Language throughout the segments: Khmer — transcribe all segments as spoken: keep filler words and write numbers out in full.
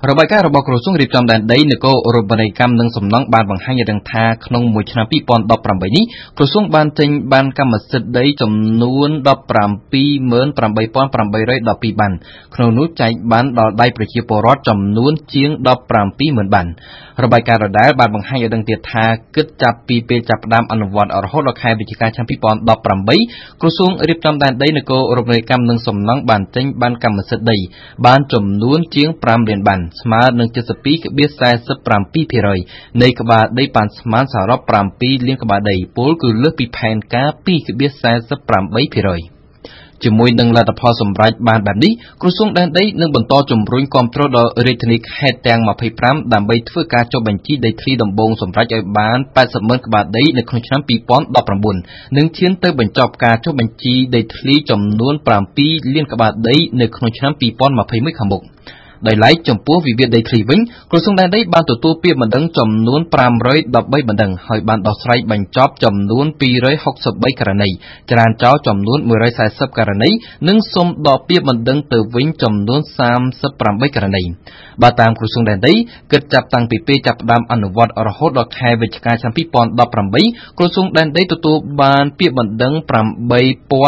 របាយការណ៍របស់ក្រសួងរៀបចំដែនដីនគររូបនីយកម្មនិងសំណង់បានបង្ហាញយ៉ាងថាក្នុងមួយឆ្នាំពីរពាន់ដប់ប្រាំបីនេះក្រសួងបានចេញបានកម្មសិទ្ធិដីចំនួនដប់ប្រាំពីរម៉ឺនប្រាំបីពាន់ប្រាំបីរយដប់ពីរបានក្នុងនោះចែកបានដល់ដៃប្រជាពលរដ្ឋចំនួនជាងដប់ប្រាំពីរម៉ឺនបានរបាយការណ៍ដដែលបានបង្ហាញឲ្យដឹងទៀតថាគិតចាប់ពីពេលចាប់ផ្ដើមអនុវត្តរហូតដល់ខែវិច្ឆិកាឆ្នាំពីរពាន់ដប់ប្រាំបីក្រសួងរៀបចំដែនដីនគររូបនីយកម្មនិងសំណង់បានចេញបានកម្មសិទ្ធិដីបានចំនួនជាងប្រាំលានបានស្មើនឹងเจ็ดสิบสอง.สี่สิบเจ็ดភាគរយនៃក្បាលដីប៉ាន់ស្មានសរុបប្រាំពីរលានក្បាលដីពលគឺលើសពីផែនការ two point four eightភាគរយជាមួយនឹងលទ្ធផលសម្រេចបានបែបនេះក្រសួងដែនដីនឹងបន្តជំរុញគាំទ្រដល់រាជធានីខេត្តទាំងยี่สิบห้าដើម្បីធ្វើការចុះបញ្ជីដីធ្លីដំបូងសម្រេចឲ្យបានeightyម៉ឺនក្បាលដីនៅក្នុងឆ្នាំពីរពាន់ដប់ប្រាំបួននិងឈានទៅបញ្ចប់ការចុះបញ្ជីដីធ្លីចំនួនប្រាំពីរលានក្បាលដីនៅក្នុងឆ្នាំពីរពាន់ยี่สิบเอ็ดខាងមុខដោយឡែកចំពោះវិវាទដីធ្លីវិញក្រសួងដែនដីបានទទួលពាក្យបណ្ដឹងចំនួនfive hundred thirteenបណ្ដឹងហើយបានដោះស្រាយបញ្ចប់ចំនួនtwo hundred sixty-threeករណីចរាចរណ៍ចំនួនone hundred fortyករណីនិងសុំដកពាក្យបណ្ដឹងទៅវិញចំនួនthirty-eightករណីបើតាមក្រសួងដែនដីគិតចាប់តាំងពីពេលចាប់ផ្ដើមអនុវត្តរហូតដល់ខែវិច្ឆិកាឆ្នាំពីរពាន់ដប់ប្រាំបីក្រសួងដែនដីទទួលបានពាក្យបណ្ដឹងeight thousand three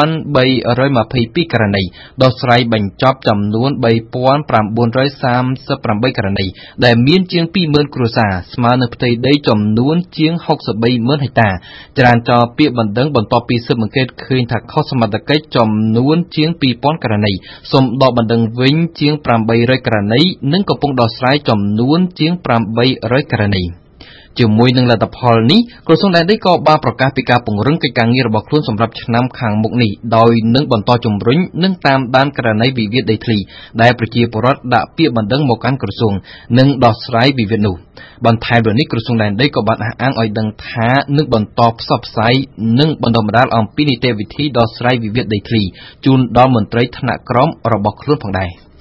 hundred twenty-twoករណីដោះស្រាយបញ្ចប់ចំនួនthree thousand nine hundred thirty-eightករណីដែលមានជាងtwoម៉ឺនគ្រួសារស្មើនឹងផ្ទៃដីចំនួនជាងsixty-threeម៉ឺនហិកតាចរាចរណ៍ពាក្យបណ្ដឹងបន្ទាប់ពីស៊ើបអង្កេតឃើញថាខុសសមត្ថកិច្ចចំនួនជាងtwo thousandករណីសូមដកបណ្ដឹងវិញជាងeight hundredករណីនិងកំពុងដោះស្រាយចំនួនជាងeight hundredករណីជាមួយនឹងលទ្ធផលនេះក្រសួងដែនដីក៏បានប្រកាសពីការពង្រឹងកិច្ចការងាររបស់ខ្លួនសម្រាប់ឆ្នាំខាងមុខនេះដោយនឹងបន្តជំរុញនិងតាមដានករណីវិវាទដីធ្លីដែលប្រជាពលរដ្ឋដាក់ពាក្យបណ្ដឹងមកកាន់ក្រសួងនិងដោះស្រាយវិវាទនោះបន្ថែមលើនេះក្រសួងដែនដីក៏បានអះអាងឲ្យដឹងថានឹងបន្តផ្សព្វផ្សាយនិងបណ្ដុះបណ្ដាលអំពីនីតិវិធីដោះស្រាយវិវាទដីធ្លីជូនដល់មន្ត្រីថ្នាក់ក្រោមរបស់ខ្លួនផងដែរ